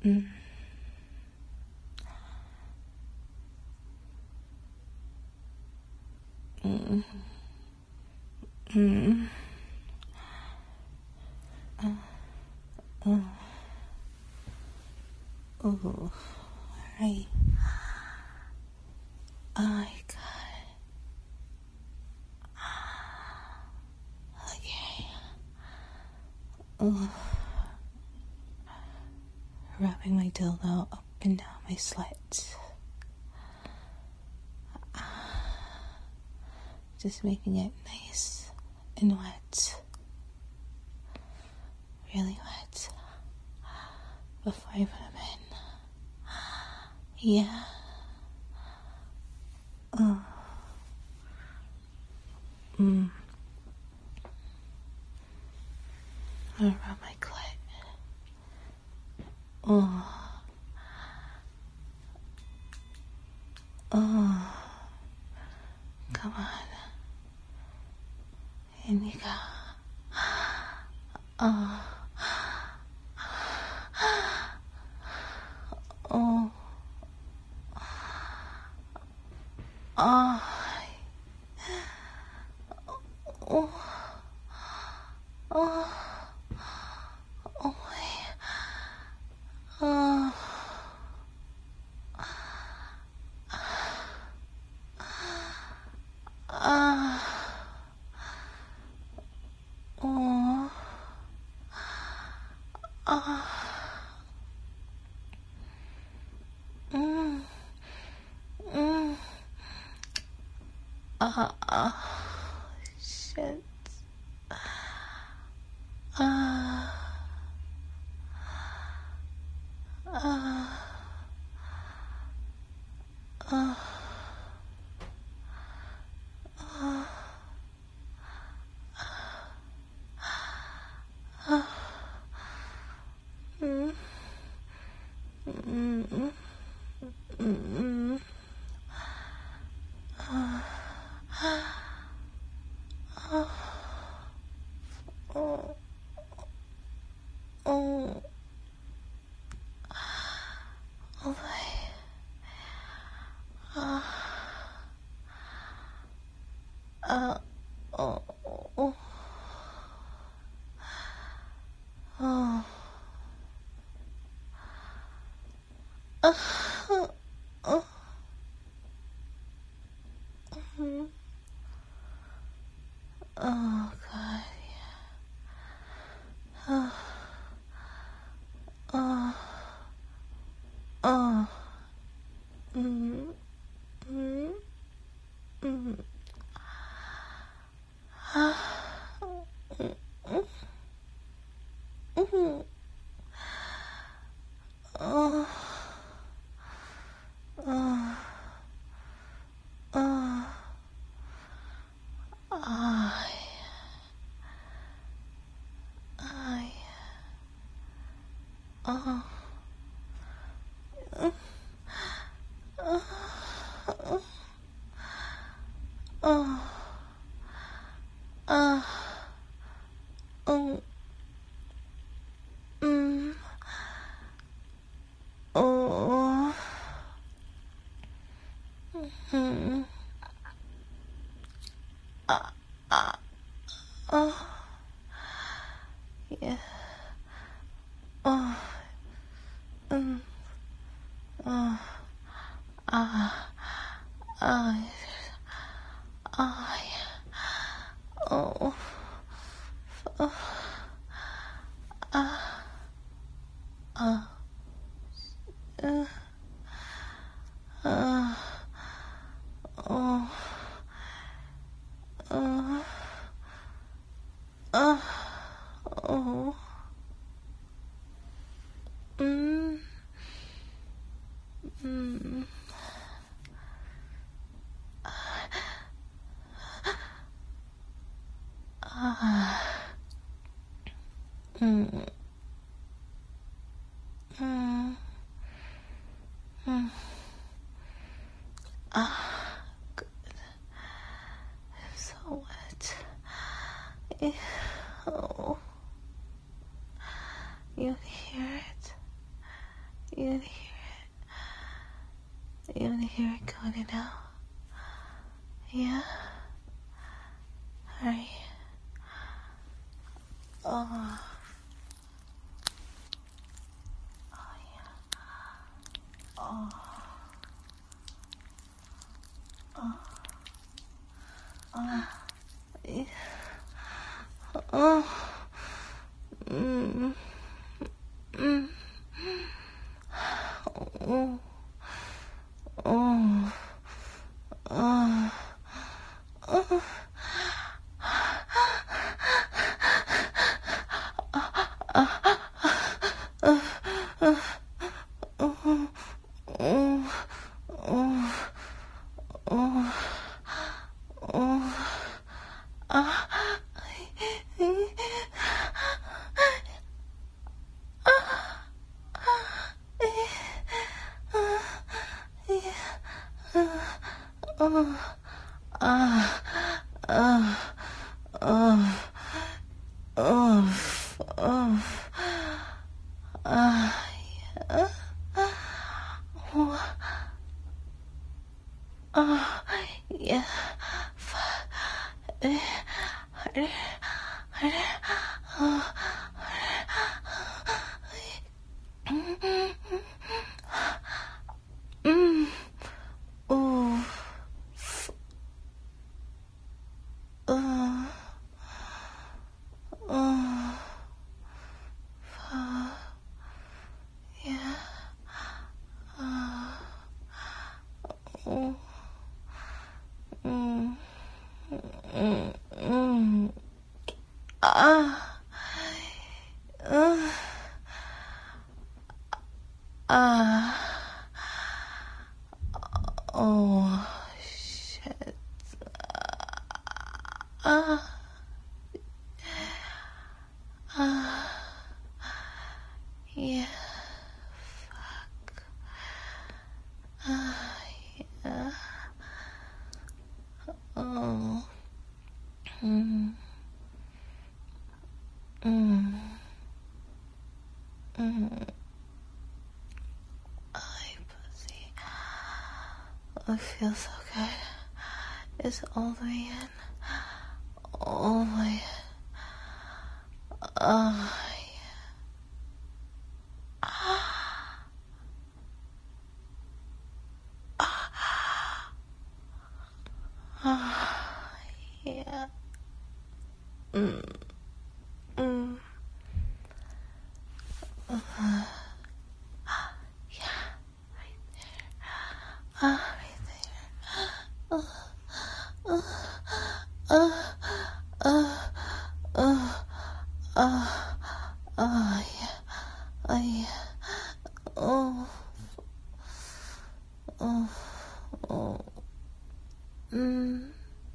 Mm. Mm. Mm. Oh, right. I got okay. Oh, rubbing my dildo up and down my slit. Just making it nice and wet. Really wet. Before I put them in. Yeah. Oh. Around my clit. Oh. Oh. Come on. In you go. Oh. Oh. Oh. Oh. Oh. Oh. Oh. Oh. Shit. Oh. Oh my. Oh. Oh. Oh. Oh God. Oh. Oh. Oh. Mm. Mm. Mm. Mm. Oh. Oh. Oh. I. Oh. Oh. Oh. Oh. Hmm. Oh. Yeah. Oh. Oh. I. I. Oh. Oh. Oh. Oh. Mm. Mm. Mm. Mm. Mm. Good. So wet. Oh. You hear it? I. Oh. Oh, yeah. Oh. Oh. Oh. Yeah. Oh. Mm. Mm. Oh. Oh. Oh. Oh. Yeah. Oh. Yeah. Oh. Mm. Mm. Mm. Ah. Ah. Oh. Shit. Ah. Ah. Yeah. Fuck. Ah. Yeah. Oh. Mm. Mm. Mm. Ay, pussy. It feels so good. It's all the way in. All the way. Oh, yeah. Mm. Mm. Yeah. Right there. Right there. Yeah. Yeah. Oh. Oh. Oh. Mm.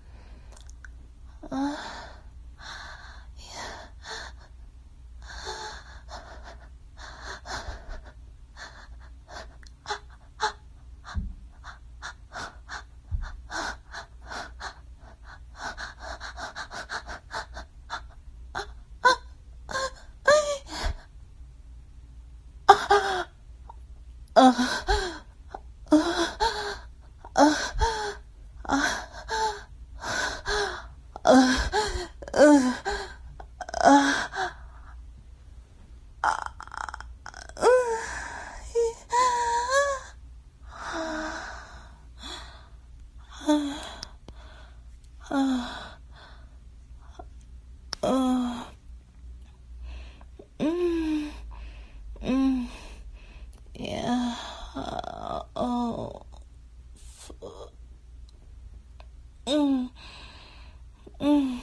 Mm. Mm. Yeah. Oh. Mm. Mm.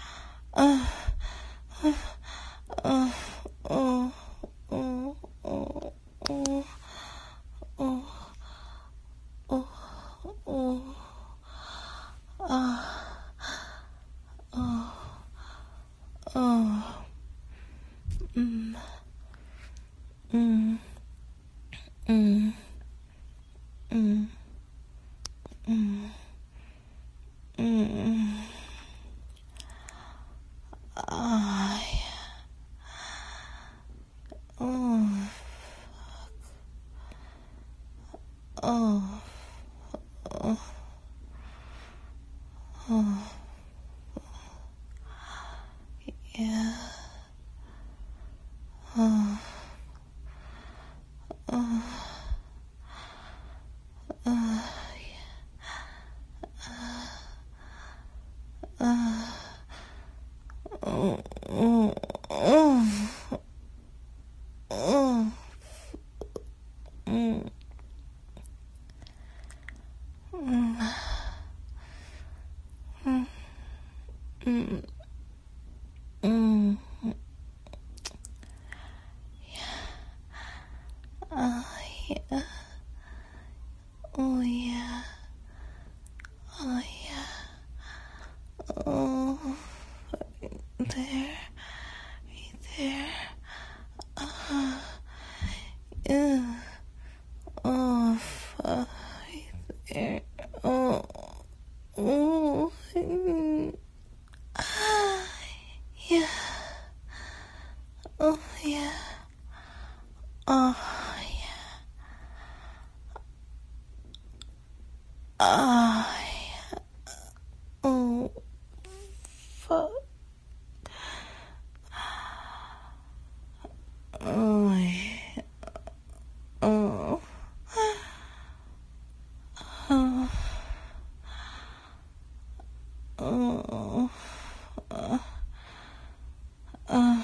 Oh. Oh. Oh. Oh. Oh. Oh. Oh. Ah. Oh. Oh. Mm. Mm. Mm. Mm. Mm. Mm. Ah. Oh. Oh. Oh. Yeah. Oh. Oh. Oh. Oh. Oh. Mm. Mm. Mm. Mm. Mm. Oh, yeah. Oh, yeah. Oh, yeah. Oh, there. Right there. Yeah. Oh, fuck. Right there. Oh. Oh. Yeah. Oh, yeah. Oh, yeah. Oh, yeah. Oh, fuck. Oh, yeah. Oh. Oh. Oh. Oh.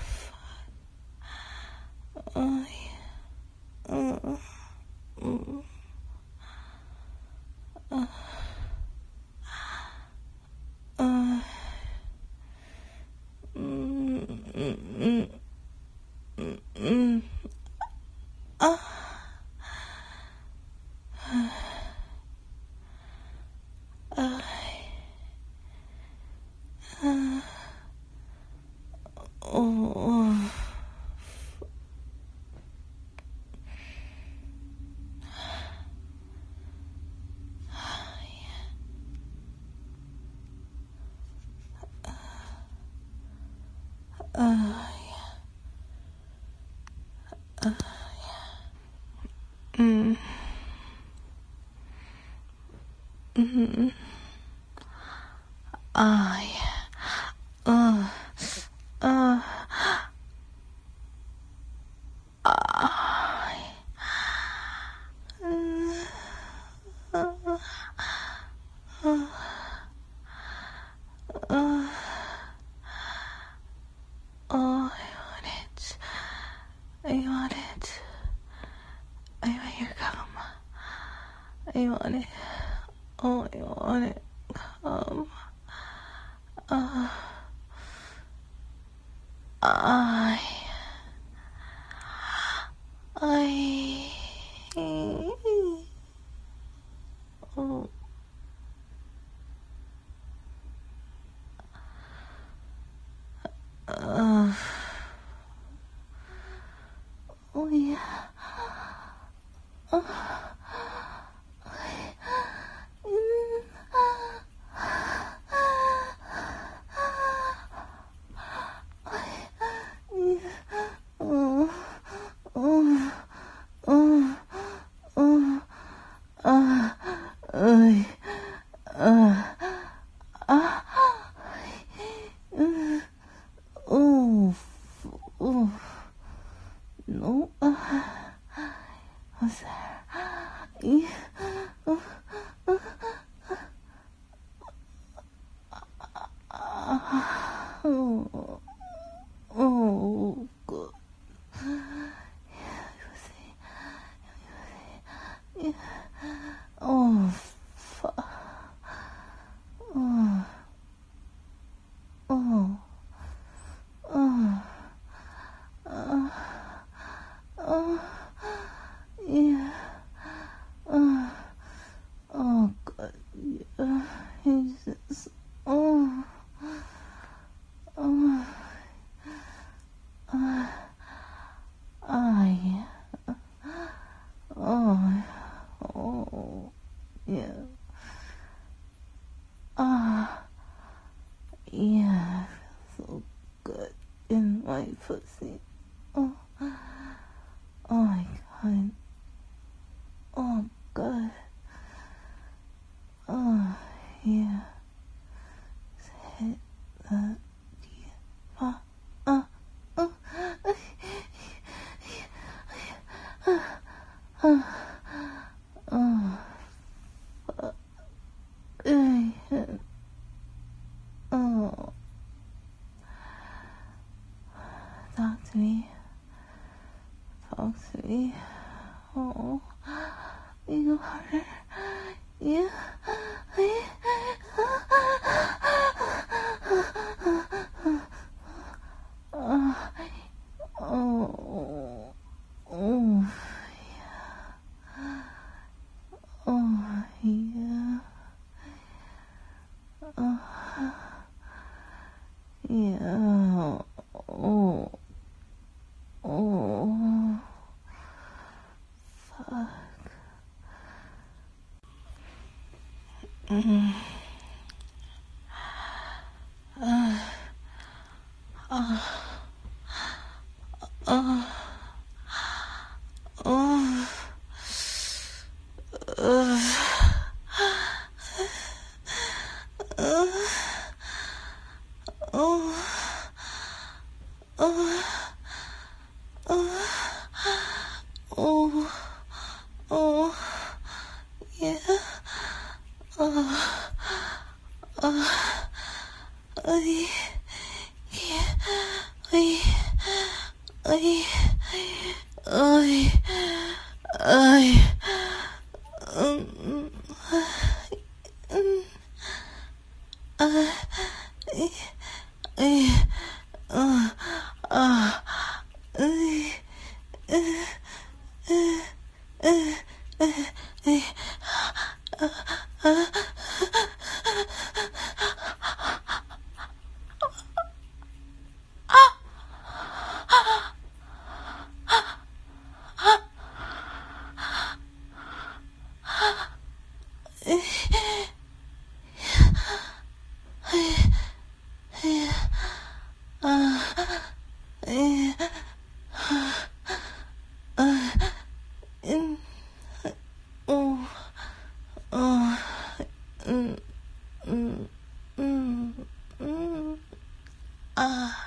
Oh, yeah. Oh. Mm. Uh. Mm. Mm. Mm. Mm. Ah. Oh. Mm. Mm. Ah, yeah. Uh. Uh. Ah. Oh, I want it. I want it. I want your cum. I want it. Oh, I want it. Come. Uh, I. I. Oh. Uh, oh, yeah. Oh. Oh. Oh. Oh. I. Oh. Oh. No. What's that? Yeah. Oh. Oh. God. Oh. Fuck. Oh. Oh. Oh. Oh. Yeah. Oh. Oh, God. Jesus. Oh. Oh. I. Oh. Oh. Yeah. Ah. Yeah. So good in my pussy. Oh. Oh my God. Oh, God. Oh, yeah. Hit that. Yeah. Talk to me. Talk to me. Oh, you harder. You. Yeah. Fuck. Ah.